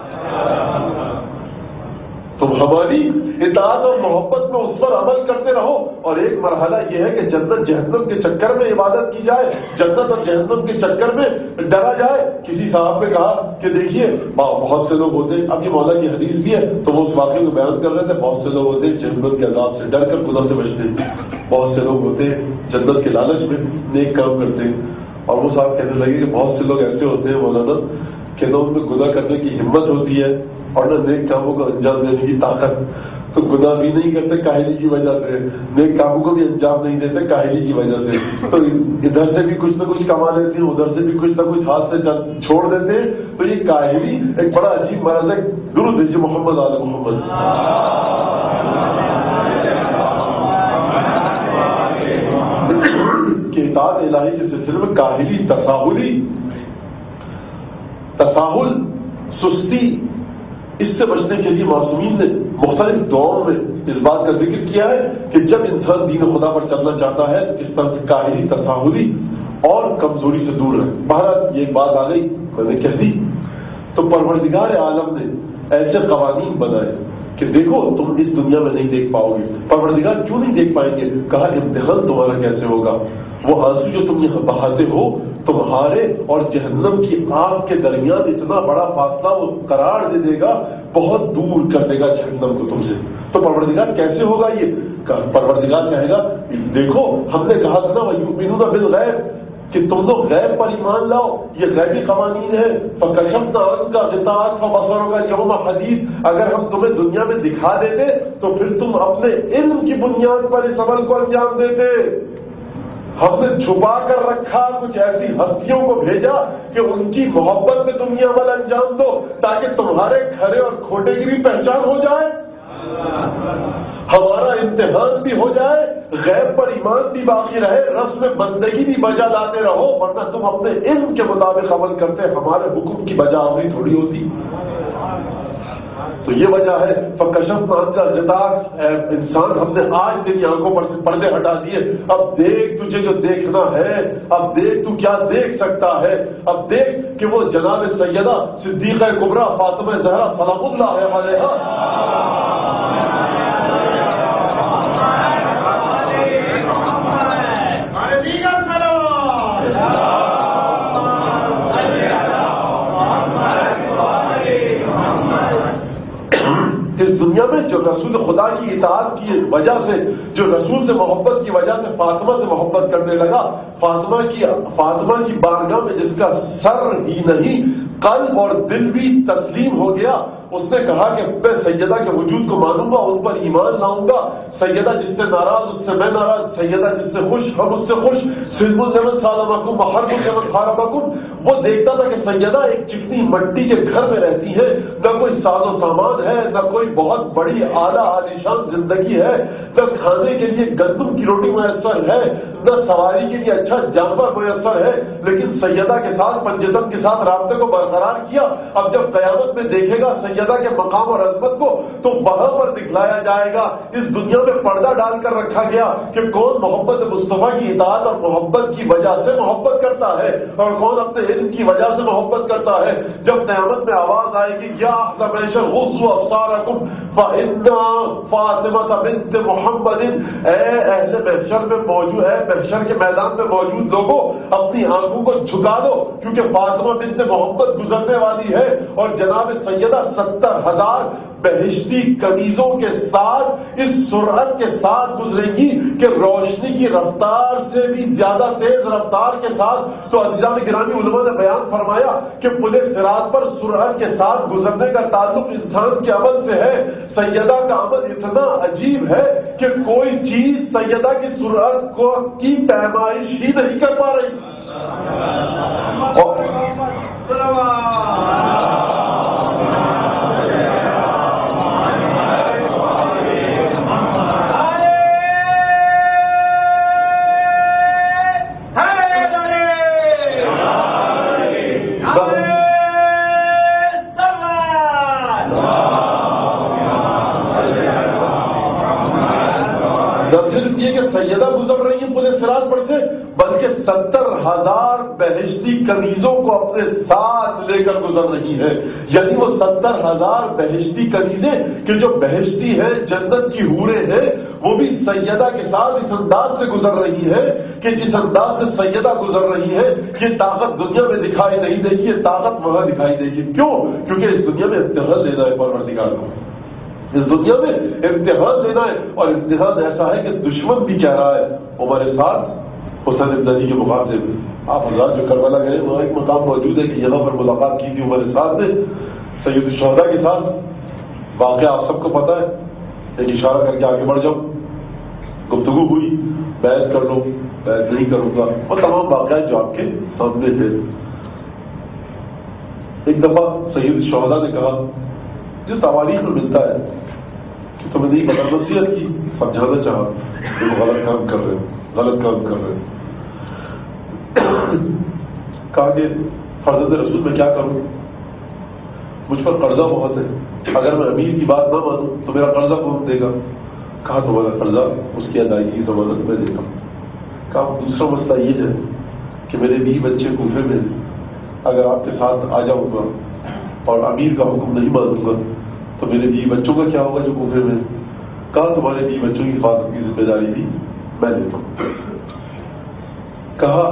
تم ہماری اطاعت اور محبت میں اس پر عمل کرتے رہو. اور ایک مرحلہ یہ ہے کہ جنت جہنم کے چکر میں عبادت کی جائے، جنت اور جہنم کے چکر میں ڈرا جائے. کسی صاحب نے کہا کہ دیکھیے بہت سے لوگ ہوتے ہیں، اب یہ مولا کی حدیث بھی ہے تو وہ اس واقعے کو بیان کر رہے تھے، بہت سے لوگ ہوتے ہیں جہنم کے عذاب سے ڈر کر خدا سے بچتے ہیں، بہت سے لوگ ہوتے ہیں جنت کے لالچ میں نیک کام کرتے ہیں. اور وہ صاحب کہنے لگے کہ بہت سے لوگ ایسے ہوتے ہیں مولانا کہ نہ ان میں گناہ کرنے کی ہمت ہوتی ہے اور نہ نیک کاموں کو انجام دینے کی طاقت. تو گناہ بھی نہیں کرتے کاہلی کی وجہ سے، نیک کاموں کو بھی انجام نہیں دیتے کاہلی کی وجہ سے. تو ادھر سے بھی کچھ نہ کچھ کما لیتے ہیں، ادھر سے بھی کچھ نہ کچھ ہاتھ سے چھوڑ دیتے ہیں. تو یہ کاہلی ایک بڑا عجیب مرض ہے. درود دیجیے محمد آل محمد. کہ اطاعت الہی کے سلسلے میں کاہلی، تساہلی تساہل، سستی، اس سے بچنے کے لیے معصومین نے مختلف دوروں میں اس بات کا ذکر کیا ہے کہ جب انسان دین خدا پر چلنا چاہتا ہے تو اس طرح سے کاہلی، تساہلی اور کمزوری سے دور رہے۔ بہرحال یہ بات آ گئی، میں نے کہہ دی تو پروردگار عالم نے ایسے قوانین بنائے کہ دیکھو تم اس دنیا میں نہیں دیکھ پاؤ گے۔ پروردگار کیوں نہیں دیکھ پائیں گے؟ کہا امتحان تمہارا کیسے ہوگا؟ وہ آنسو جو تم یہاں بہاتے ہو تمہارے اور جہنم کی آگ کے درمیان اتنا بڑا فاصلہ وہ قرار دے دے گا، بہت دور کر دے گا جہنم کو تم سے۔ تو پروردگار کیسے ہوگا یہ؟ پروردگار کہے گا دیکھو ہم نے کہا تھا نا وَيُؤْمِنُونَ بِالْغَيْبِ کہ تم لوگ غیب پر ایمان لاؤ، یہ غیبی قوانین ہے۔ فَكَشَفْنَا عَنْكَ غِطَاءَكَ فَبَصَرُكَ الْيَوْمَ حَدِيدٌ، اگر ہم تمہیں دنیا میں دکھا دیتے تو پھر تم اپنے علم کی بنیاد پر اس عمل کو انجام دیتے۔ ہم نے چھپا کر رکھا، کچھ ایسی ہستیوں کو بھیجا کہ ان کی محبت میں تم یہ عمل انجام دو تاکہ تمہارے کھرے اور کھوٹے کی بھی پہچان ہو جائے، ہمارا امتحان بھی ہو جائے، غیب پر ایمان بھی باقی رہے، رسم بندگی بھی بجا لاتے رہو، ورنہ تم اپنے علم کے مطابق عمل کرتے، ہمارے حکم کی بجا آوری تھوڑی ہوتی۔ تو یہ وجہ ہے فَكَشَفْنَا عَنْكَ غِطَاءَكَ، انسان ہم نے آج تیری آنکھوں پر سے پردے ہٹا دیے، اب دیکھ تجھے جو دیکھنا ہے، اب دیکھ تو کیا دیکھ سکتا ہے، اب دیکھ کہ وہ جناب سیدہ صدیقہ کبریٰ فاطمہ زہرا سلام اللہ علیہا اس دنیا میں جو رسول خدا کی اطاعت کی وجہ سے، جو رسول سے محبت کی وجہ سے فاطمہ سے محبت کرنے لگا، فاطمہ کی فاطمہ کی بارگاہ میں جس کا سر ہی نہیں قلب اور دل بھی تسلیم ہو گیا، اس نے کہا کہ میں سیدہ کے وجود کو مانوں گا، ان پر ایمان لاؤں گا، سیدہ جس سے ناراض اس سے میں ناراض، سیدہ جس سے خوش ہم اس سے خوش، سلم الزمن سالمکم حرب الزمن خاربکم۔ وہ دیکھتا تھا کہ سیدہ ایک چکنی مٹی کے گھر میں رہتی ہے، نہ کوئی ساز و سامان ہے، نہ کوئی بہت بڑی اعلیٰ عالیشان زندگی ہے، نہ کھانے کے لیے گندم کی روٹی میسر ہے، نہ سواری کے لیے اچھا جانور میسر ہے، لیکن سیدہ کے ساتھ پنجتن کے ساتھ رابطے کو برقرار کیا۔ اب جب قیامت میں دیکھے گا سیدہ کے مقام اور عظمت کو تو وہاں پر دکھلایا جائے گا۔ اس دنیا میں پردہ ڈال کر رکھا گیا کہ کون محبت مصطفیٰ کی اطاعت اور محبت کی وجہ سے محبت کرتا ہے اور کون اپنے علم کی وجہ سے محبت کرتا ہے۔ جب قیامت میں آواز آئے گی یا اہل محشر غضوا ابصارکم فإن فاطمہ بنت محمد، اے اہل محشر میں موجود ہے، محشر کے میدان میں موجود لوگوں اپنی آنکھوں کو جھکا دو کیونکہ فاطمہ بنت محمد گزرنے والی ہے، اور جناب سیدہ ستر ہزار بہشتی قمیضوں کے ساتھ اس سرعت کے ساتھ گزرے گی کہ روشنی کی رفتار سے بھی زیادہ تیز رفتار کے ساتھ۔ تو عزیزان گرامی علماء نے بیان فرمایا کہ پل صراط پر سرعت کے ساتھ گزرنے کا تعلق انسان کے عمل سے ہے۔ سیدہ کا عمل اتنا عجیب ہے کہ کوئی چیز سیدہ کی سرعت کو کی پیمائش ہی نہیں کر پا رہی۔ سیدہ گزر رہی ہیں پورے صراط پر سے، بلکہ ستر ہزار بہشتی کنیزوں کو اپنے ساتھ لے کر گزر رہی ہے۔ یعنی وہ ستر ہزار بہشتی کنیزیں کہ جو بہشتی ہیں، جنت کی حوریں ہیں، وہ بھی سیدہ کے ساتھ اس انداز سے گزر رہی ہے کہ جس انداز سے سیدہ گزر رہی ہے یہ طاقت دنیا میں دکھائی نہیں دے گی، یہ طاقت وہاں دکھائی دے گی۔ کیوں؟ کیونکہ اس دنیا میں امتحان لینا ہے پروردگار کو، اس دنیا میں امتحان لینا ہے، اور امتحان ایسا ہے کہ دشمن بھی کہہ رہا ہے ہمارے ساتھ حسین ابن علی کے مقابلے میں۔ آپ حضرات جو کربلا گئے وہاں ایک مقام موجود ہے کہ یہاں پر ملاقات کی تھی ہمارے ساتھ نے سید الشہداء کے ساتھ۔ واقعہ آپ سب کو پتہ ہے، ایک اشارہ کر کے آگے بڑھ جاؤ، گفتگو ہوئی، بیعت کر لو، بیعت نہیں کروں گا، اور تمام واقعات جو آپ کے سامنے تھے۔ ایک دفعہ سید الشہداء نے کہا جو تواریخ میں ملتا ہے کہ تمہیں نہیں پتا، نصیحت کی، سمجھانا چاہا کہ وہ غلط کام کر رہے ہیں، غلط کام کر رہے ہیں۔ کہا کہ فرزند رسول میں کیا کروں؟ مجھ پر قرضہ بہت ہے, اگر میں امیر کی بات نہ مانوں تو میرا قرضہ کون دے گا؟ کہا تمہارا قرضہ اس کی ادائیگی کی ضمانت میں دیتا ہوں. کہا دوسرا مسئلہ یہ ہے کہ میرے بیوی بچے کوفے میں, اگر آپ کے ساتھ آ جاؤں گا اور امیر کا حکم نہیں مانوں گا تو میرے بیوی بچوں کا کیا ہوگا جو کوفے میں؟ کہا تمہارے بیوی بچوں کی حفاظت کی ذمہ داری بھی میں لیتا ہوں. کہا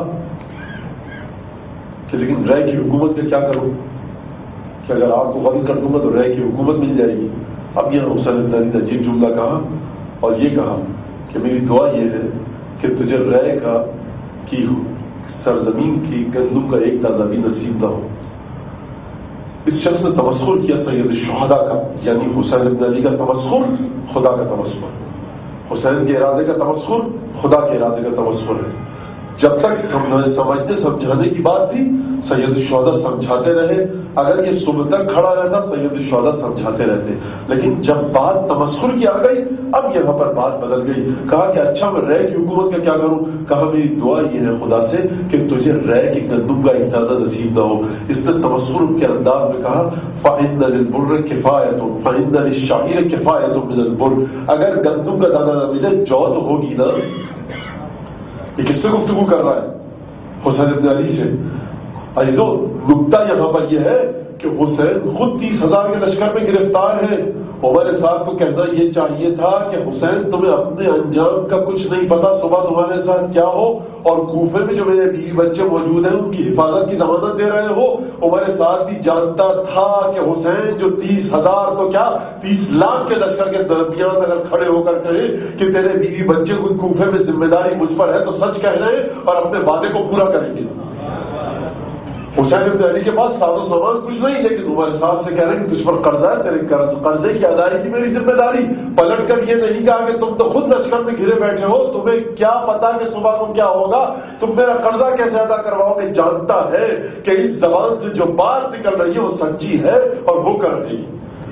کہ لیکن رائے کی حکومت میں کیا کروں کہ اگر آپ کو بند کر دوں گا تو رائے کی حکومت مل جائے گی. اب یہاں حسین بن علی نے عجیب جملہ کہا اور یہ کہا کہ میری دعا یہ ہے کہ تجھے رائے کا کی سرزمین کی گندم کا ایک دانہ بھی نصیب نہ ہو. اس شخص نے تمسخر کیا سید الشہداء کا, یعنی حسین بن علی کا تمسخر خدا کا تمسخر, حسین کے ارادے کا تمسخر خدا کے ارادے کا تمسخر ہے. جب تک سمجھنے سمجھانے کی بات تھی سید الشہداء سمجھاتے رہے, اگر یہ صبح تک کھڑا رہتا سید الشہداء سمجھاتے رہتے, لیکن جب بات تمسخر کی آ گئی اب یہاں پر بات بدل گئی. کہا کہ اچھا میں رے کی حکومت کا کیا کروں؟ کہا میری دعا یہ ہے خدا سے کہ تجھے رے کی گندم کا اجازہ نصیب نہ ہو. اس نے تمسخر کے انداز میں کہا فَإِنَّ لِلْبُرِّ كِفَایَةٌ فَإِنَّ لِلشَّعِیرِ كِفَایَةٌ مِنَ الْبُرِّ. اگر گندم کا دانہ نہ ملے جو تو ہوگی نا. یہ کس سے گفتگو کر رہا ہے؟ حسین بن علی سے. عزیزو نکتہ یہاں پر یہ ہے کہ حسین خود تیس ہزار کے لشکر میں گرفتار ہے. عمر صاحب کو کہنا یہ چاہیے تھا کہ حسین تمہیں اپنے انجام کا کچھ نہیں پتا, صبح تمہارے ساتھ کیا ہو, اور کوفے میں جو میرے بیوی بچے موجود ہیں ان کی حفاظت کی ضمانت دے رہے ہو. عمر صاحب بھی جانتا تھا کہ حسین جو تیس ہزار تو کیا تیس لاکھ کے لشکر کے درمیان اگر کھڑے ہو کر کہے کہ تیرے بیوی بچے کو کوفے میں ذمہ داری مجھ پر ہے تو سچ کہہ رہے ہیں اور اپنے وعدے کو پورا کریں گے. حسین بن علی کے پاس ساز و سامان کچھ نہیں, لیکن عمر صاحب سے کہہ رہے ہیں کہ تجھ پر قرضہ ہے, تیرے قرضے کی ادائیگی میری ذمہ داری. پلٹ کر یہ نہیں کہا کہ تم تو خود لشکر میں گھرے بیٹھے ہو, تمہیں کیا پتا کہ صبح کو کیا ہوگا, تم میرا قرضہ کیسے ادا کرواؤ گے. جانتا ہے کہ اس زبان سے جو بات نکل رہی ہے وہ سچی ہے اور وہ کر رہی.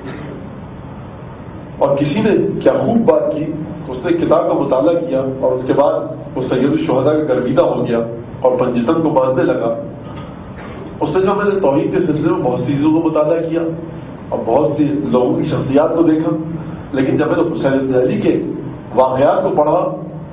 اور کسی نے کیا خوب بات کی, اس نے کتاب کا مطالعہ کیا اور اس کے بعد وہ سید الشہداء کا گرویدہ ہو گیا اور پنجتن کو باندھنے لگا. اس نے جو میں نے توحید کے سلسلے میں بہت سی چیزوں کو مطالعہ کیا اور بہت سی لوگوں کی شخصیات کو دیکھا, لیکن جب میں نے حسین بن علی کے واقعات کو پڑھا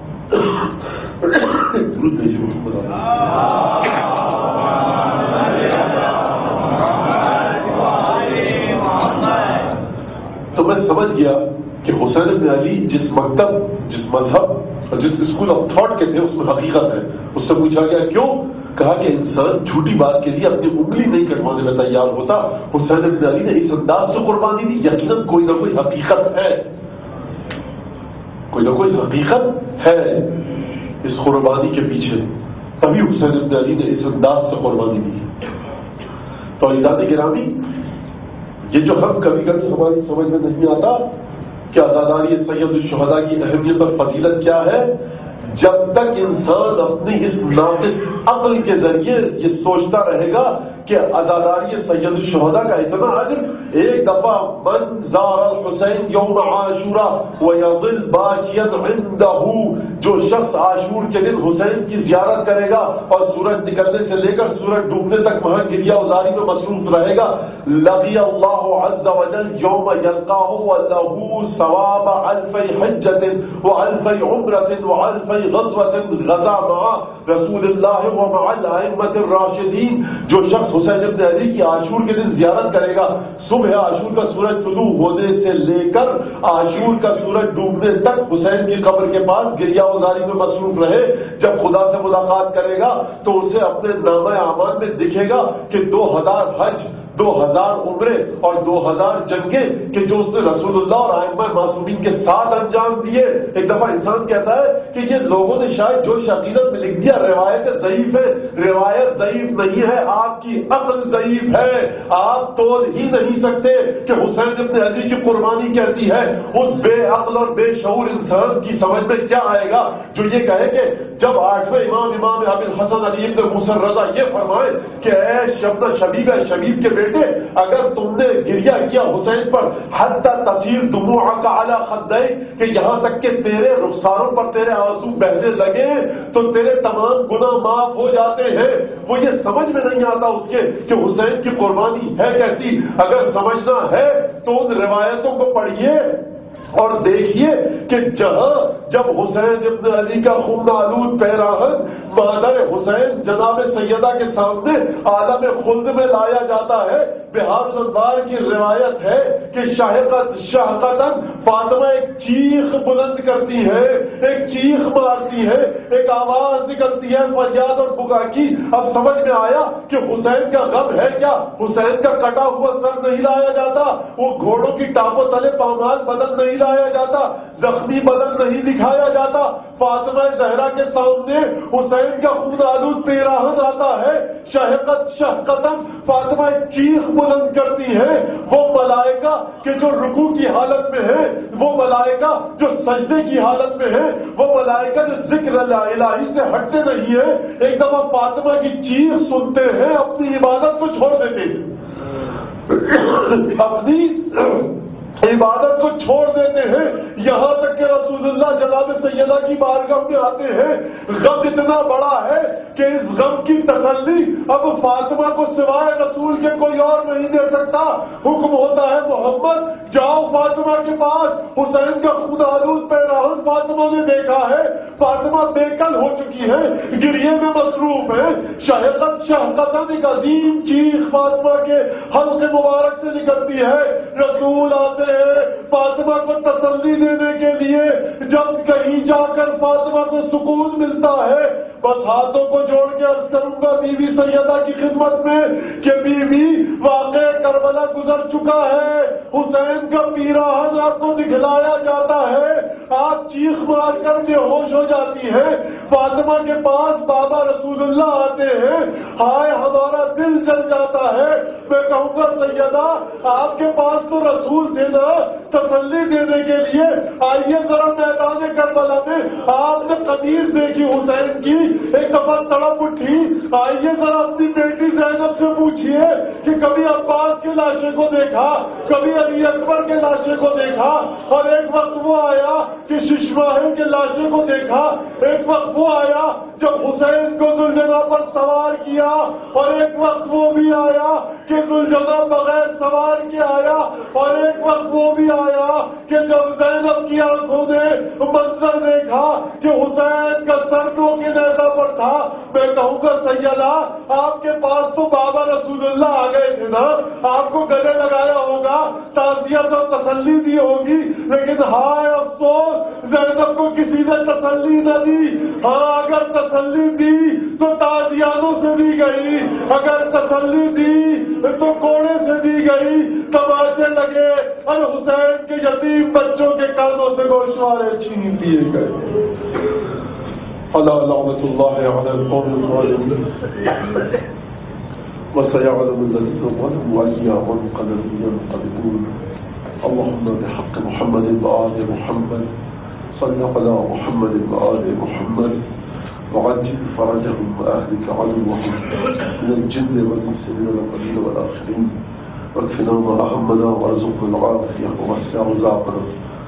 تو میں سمجھ گیا کہ حسین بن علی جس مکتب, جس مذہب اور جس اسکول آف تھاٹ کے تھے اس میں حقیقت ہے. اس سے پوچھا گیا کیوں؟ کہا کہ انسان جھوٹی بات کے لیے اپنی انگلی نہیں کٹوانے میں تیار ہوتا. حسین بن علی نے اس انداز سے قربانی دی, یقیناً کوئی نہ کوئی حقیقت ہے, کوئی نہ کوئی حقیقت ہے اس قربانی کے پیچھے, تبھی حسین بن علی نے اس انداز سے قربانی دی. تو عزیزان گرامی, یہ جو ہم کبھی کبھی ہماری سمجھ میں نہیں آتا کہ عزاداری سید الشہداء کی اہمیت اور فضیلت کیا ہے, جب تک انسان اپنی اس ناقص عقل کے ذریعے یہ سوچتا رہے گا کہ عزاداری سید الشہداء کا اتنا اجر, ایک دفعہ من زار الحسین یوم عاشورا ویظل باقیا عنده, جو شخص عاشور کے دن حسین کی زیارت کرے گا اور سورج نکلنے سے لے کر سورج ڈوبنے تک وہاں گریا ازاری میں مصروف رہے گا, لقی اللہ عز وجل یوم یلقاہ وله ثواب الف حجۃ والف عمرۃ والف غزوۃ غزا مع رسول اللہ ومع الائمۃ الراشدین. جو شخص حسین ابن علی کی عاشور کے دن زیارت کرے گا, صبح عاشور کا سورج طلوع ہونے سے لے کر عاشور کا سورج ڈوبنے تک حسین کی قبر کے پاس گریا ازاری میں مصروف رہے, جب خدا سے ملاقات کرے گا تو اسے اپنے نامہ اعمال میں دکھے گا کہ دو ہزار حج, دو ہزار عمرے اور دو ہزار جنگیں کہ جو اس نے رسول اللہ اور ائمہ معصومین کے ساتھ انجام دیے. ایک دفعہ انسان کہتا ہے کہ یہ لوگوں نے شاید جو عقیدت میں لکھ دیا روایت ضعیف ہے. روایت ضعیف نہیں ہے, آپ کی عقل ضعیف ہے. آپ تول ہی نہیں سکتے کہ حسین ابن علی کی قربانی کہتی ہے. اس بے عقل اور بے شعور انسان کی سمجھ میں کیا آئے گا جو یہ کہے کہ جب آٹھویں امام امام ابی الحسن علی ابن موسی رضا یہ فرمائے کہ اے شبنا شبیب ہے شبیب کے بیٹے, اگر تم نے گریا کیا حسین پر حتی تصیر دموعک علی خدیک, کہ یہاں تک کہ تیرے رخساروں پر تیرے آنسو بہنے لگے تو تیرے تمام گناہ معاف ہو جاتے ہیں. وہ یہ سمجھ میں نہیں آتا اس کے کہ حسین کی قربانی ہے کیسی. اگر سمجھنا ہے تو ان روایتوں کو پڑھیے اور دیکھیے کہ جہاں جب حسین ابن علی کا خون آلود پیراہن مادر حسین جناب سیدہ کے سامنے عالم خلد میں لایا جاتا ہے. بہار الانوار کی روایت ہے کہ شہقت شہقتن فاطمہ ایک چیخ بلند کرتی ہے, ایک چیخ مارتی ہے, ایک آواز نکلتی ہے فریاد اور بکا کی. اب سمجھ میں آیا کہ حسین کا غم ہے کیا. حسین کا کٹا ہوا سر نہیں لایا جاتا, وہ گھوڑوں کی ٹاپوں تلے پامال بدن نہیں لایا جاتا, زخمی بدن نہیں دکھایا جاتا. فاطمہ زہرا کے سامنے حسین کا خون آلود پیراہن آتا ہے. شہقت شہقتن فاطمہ ایک چیخ بلند کرتی ہے. وہ ملائکہ کہ جو رکوع کی حالت میں ہے, وہ ملائکہ جو سجدے کی حالت میں ہے, وہ ملائکہ جو ذکر الہی سے ہٹتے نہیں ہے, ایک دفعہ فاطمہ کی چیخ سنتے ہیں, اپنی عبادت کو چھوڑ دیتے ہیں, اپنی عبادت کو چھوڑ دیتے ہیں. یہاں تک کہ رسول اللہ جناب سیدہ کی بارگاہ میں آتے ہیں. غم اتنا بڑا ہے کہ اس غم کی تسلی اب فاطمہ کو سوائے رسول کے کوئی اور نہیں دے سکتا. حکم ہوتا ہے محمد جاؤ فاطمہ کے پاس. حسین کا خون آلود پیراہن فاطمہ نے دیکھا ہے. فاطمہ بےکل ہو چکی ہے, گریے میں مصروف ہے. شہقت شہقتن ایک عظیم چیخ فاطمہ کے حلق مبارک سے نکلتی ہے. رسول آتے ہیں فاطمہ کو تسلی دینے کے لیے. جب کہیں جا کر فاطمہ کو سکون ملتا ہے, بس ہاتھوں کو جوڑ کے عرض کروں گا بی بی سیدہ کی خدمت میں کہ بی بی واقع کربلا گزر چکا ہے. حسین کا پیراہن آپ کو دکھلایا جاتا ہے. آپ چیخ مار کر بے ہوش ہو جاتی ہے. فاطمہ کے پاس بابا رسول اللہ آتے ہیں. ہائے ہمارا دل جل جاتا ہے. میں کہوں گا سیدہ آپ کے پاس تو رسول تھے نا تسلی دینے کے لیے. آئیے ذرا میدان کربلا میں آپ نے قمیض دیکھی حسین کی, ایک دفعہ تڑپ اٹھی. آئیے ذرا اپنی بیٹی زینب سے پوچھئے کہ کبھی عباس کے لاشے کو دیکھا, کبھی علی اکبر کے لاشے کو دیکھا, اور ایک وقت وہ آیا کہ ششماہی کے لاشے کو دیکھا. ایک وقت وہ آیا جب حسین کو ذوالجناح پر سوار کیا, اور ایک وقت وہ بھی آیا کہ ذوالجناح بغیر سوار کے آیا, اور ایک وقت وہ بھی آیا کہ جب زینب کی آنکھوں نے منظر دیکھا کہ حسین کا سر نو کے نیزہ پر تھا. میں کہوں گا سیدہ آپ کے پاس تو بابا رسول اللہ آ گئے تھے نا, آپ کو گلے لگایا ہوگا, تعزیت اور تسلی دی ہوگی, لیکن ہائے افسوس زینب کو کسی نے تسلی نہ دی. ہاں اگر تسلی دی تو تازیانوں سے دی گئی, اگر تسلی دی تو کوڑے سے دی گئی. تماشے لگے اور حسین کے یتیم بچوں کے کانوں سے گوشوارے چھین دیے گئے. اللہ لعنت اللہ علی القوم الظالمین وسيعلم الذين ظلموا أيهم منقلب ينقلبون. اللهم بحق محمد وآل محمد صل على محمد وآل محمد وعجل فرجهم وأهلك عدوهم من الجن والإنس والأولين والآخرين, واكفنا ما أهمنا وارزقنا العافية ووسع رزقنا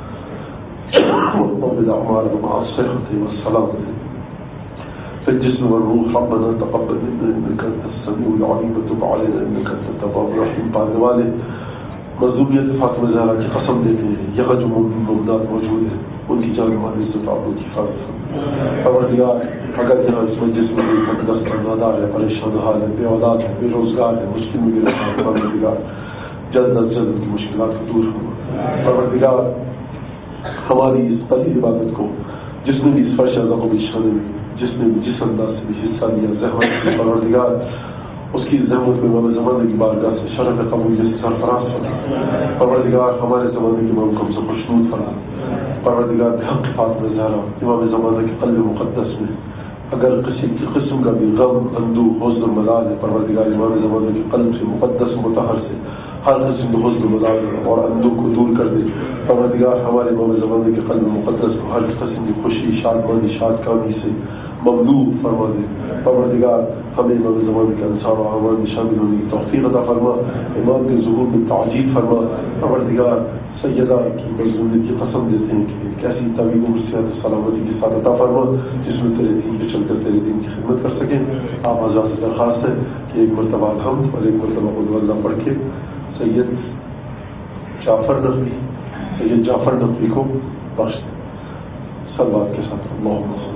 وطول أعمالنا مع الصحة والسلامة في الجسم والروح. ربنا تقبل منا إنك أنت السميع العليم وتب علينا إنك أنت التواب الرحيم. پانے والے مظلومیت فاطمہ زہرا کی قسم دیتے ہیں, یہاں جو موجودات موجود ہیں ان کی جان مال عزت آپ کی حفاظت. پروردگار اگر جہاں اس مجلس میں کوئی مقدس نادار ہے, پریشان حال ہے, بے اولاد ہے, بے روزگار ہے, مشکل میں گرفتار, پروردگار جلد از جلد ان کی مشکلات کو دور کرو. پروردگار ہماری اس پلی عبادت کو جس نے بھی اس فرش اعظم کو بھی شامل, جس نے بھی جس انداز سے بھی حصہ لیا, زحمت کی, پروردگار اس کی زحمت میں امام زمانے کی بارگاہ سے شرف قبول جیسے سرفراز فرما. پروردگار ہمارے زمانے کے امام کو ہم سے خوشنود فرما. پروردگار بحق فاطمہ زہرا امام زمانہ کے قلب مقدس میں اگر کسی کی قسم کا بھی غم, اندوہ, حزن و ملال ہے, پروردگار امام زمانہ کے قلب سے مقدس مطہر سے ہر قسم کے حزن و ملال اور اندوہ کو دور کر دے. پروردگار ہمارے امام زمانے کے قلب مقدس کو ہر قسم کی خوشی, شادمانی, شادکامی سے مملوء فرما دے. پروردگار ہمیں امام زمانے کے انصار و اعوان میں شامل ہونے کی توفیق عطا فرما. امام کے ظہور میں تعجیل فرما. پروردگار سیدہ کی مظلومیت کی قسم دیتے ہیں کہ کیسی طبیب و صحت سلامتی کے ساتھ عطا فرما جس میں تیرے دین پہ چل کر تیرے دین کی خدمت کر سکیں. آپ حضرات سے درخواست ہے کہ ایک مرتبہ الحمد اور ایک مرتبہ قل ہو اللہ پڑھ کے سید جعفر نقوی سید جعفر نقوی کو بخش دیں صلوات کے ساتھ اللہم صل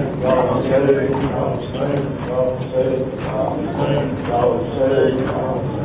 Say,